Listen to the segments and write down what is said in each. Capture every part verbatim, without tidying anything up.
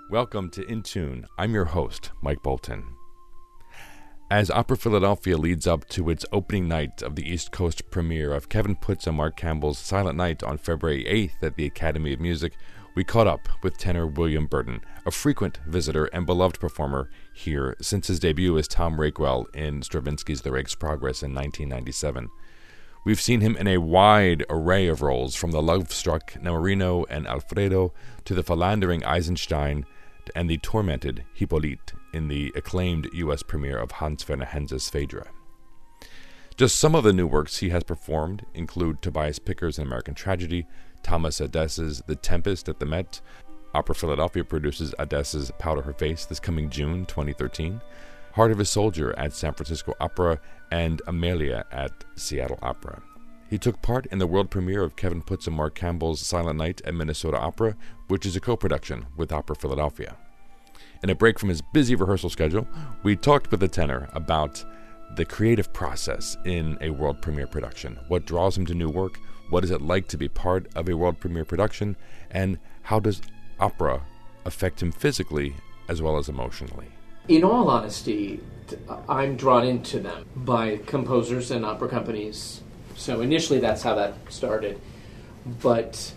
Welcome to In Tune. I'm your host, Mike Bolton. As Opera Philadelphia leads up to its opening night of the East Coast premiere of Kevin Puts and Mark Campbell's Silent Night on February eighth at the Academy of Music, we caught up with tenor William Burton, a frequent visitor and beloved performer here since his debut as Tom Rakewell in Stravinsky's The Rake's Progress in nineteen ninety-seven. We've seen him in a wide array of roles, from the love-struck Nemorino and Alfredo to the philandering Eisenstein and the tormented Hippolyte in the acclaimed U S premiere of Hans Werner Henze's Phaedra. Just some of the new works he has performed include Tobias Picker's An American Tragedy, Thomas Ades's The Tempest at the Met. Opera Philadelphia produces Ades's Powder Her Face this coming June twenty thirteen, Heart of a Soldier at San Francisco Opera, and Amelia at Seattle Opera. He took part in the world premiere of Kevin Puts and Mark Campbell's Silent Night at Minnesota Opera, which is a co-production with Opera Philadelphia. In a break from his busy rehearsal schedule, we talked with the tenor about the creative process in a world premiere production, what draws him to new work, what is it like to be part of a world premiere production, and how does opera affect him physically as well as emotionally. In all honesty, I'm drawn into them by composers and opera companies. So initially that's how that started. But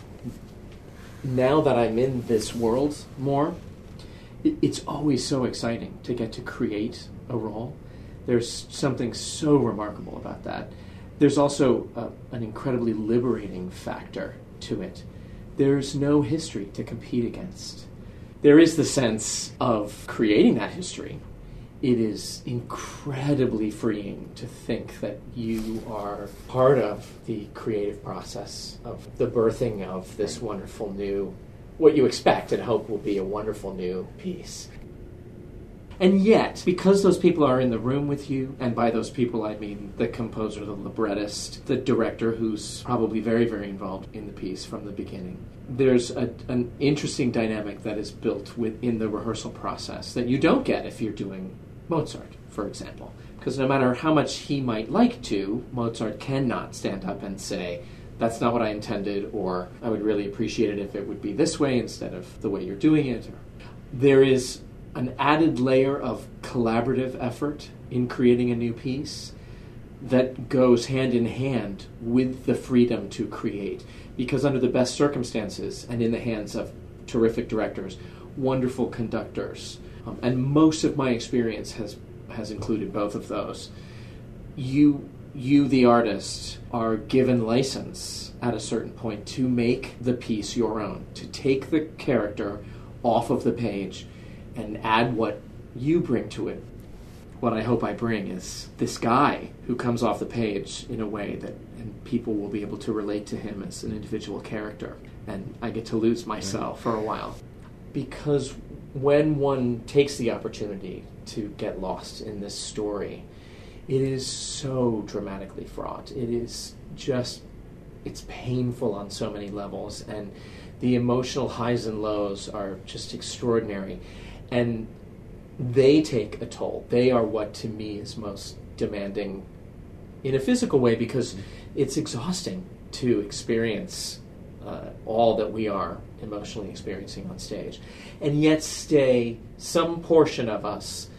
now that I'm in this world more, it's always so exciting to get to create a role. There's something so remarkable about that. There's also a, an incredibly liberating factor to it. There's no history to compete against. There is the sense of creating that history. It is incredibly freeing to think that you are part of the creative process of the birthing of this wonderful new, what you expect and hope will be a wonderful new piece. And yet, because those people are in the room with you, and by those people I mean the composer, the librettist, the director who's probably very, very involved in the piece from the beginning, there's a, an interesting dynamic that is built within the rehearsal process that you don't get if you're doing Mozart, for example. Because no matter how much he might like to, Mozart cannot stand up and say, that's not what I intended, or I would really appreciate it if it would be this way instead of the way you're doing it. There is an added layer of collaborative effort in creating a new piece that goes hand in hand with the freedom to create. Because under the best circumstances and in the hands of terrific directors, wonderful conductors, um, and most of my experience has has included both of those, you you the artist are given license at a certain point to make the piece your own, to take the character off of the page and add what you bring to it. What I hope I bring is this guy who comes off the page in a way that and people will be able to relate to him as an individual character. And I get to lose myself for a while. Because when one takes the opportunity to get lost in this story, it is so dramatically fraught. It is just, it's painful on so many levels. And the emotional highs and lows are just extraordinary. And they take a toll. They are what, to me, is most demanding in a physical way, because it's exhausting to experience uh, all that we are emotionally experiencing on stage, and yet stay, some portion of us,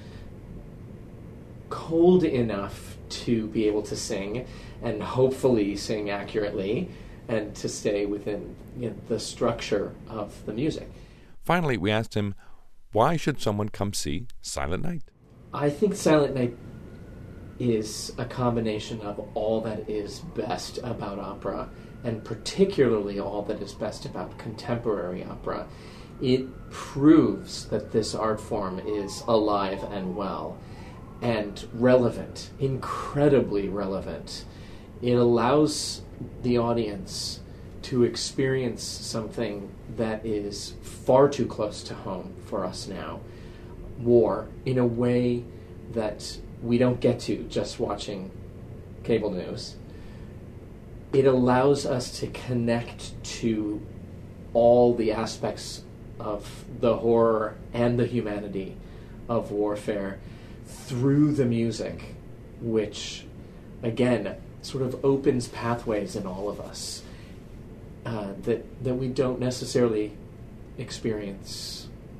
cold enough to be able to sing, and hopefully sing accurately, and to stay within, you know, the structure of the music. Finally, we asked him, why should someone come see Silent Night? I think Silent Night is a combination of all that is best about opera, and particularly all that is best about contemporary opera. It proves that this art form is alive and well, and relevant, incredibly relevant. It allows the audience to experience something that is far too close to home for us now, war, in a way that we don't get to just watching cable news. It allows us to connect to all the aspects of the horror and the humanity of warfare through the music, which, again, sort of opens pathways in all of us uh, that that we don't necessarily experience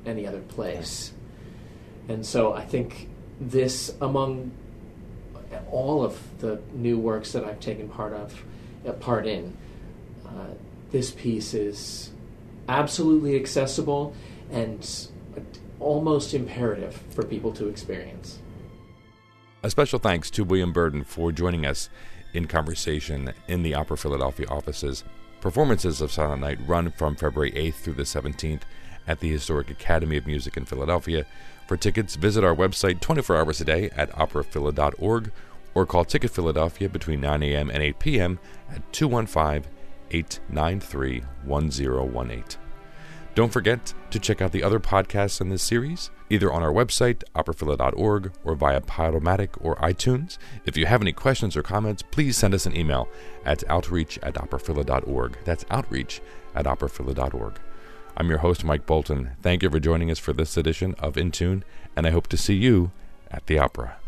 any other place. And so I think this, among all of the new works that I've taken part of, uh, part in, uh, this piece is absolutely accessible and almost imperative for people to experience. A special thanks to William Burden for joining us in conversation in the Opera Philadelphia offices. Performances of Silent Night run from February eighth through the seventeenth at the Historic Academy of Music in Philadelphia. For tickets, visit our website twenty-four hours a day at opera phila dot org or call Ticket Philadelphia between nine a.m. and eight p.m. at two one five, eight nine three, one zero one eight. Don't forget to check out the other podcasts in this series, either on our website, opera phila dot org, or via Podomatic or iTunes. If you have any questions or comments, please send us an email at outreach at opera phila dot org. That's outreach at opera phila dot org. I'm your host, Mike Bolton. Thank you for joining us for this edition of In Tune, and I hope to see you at the opera.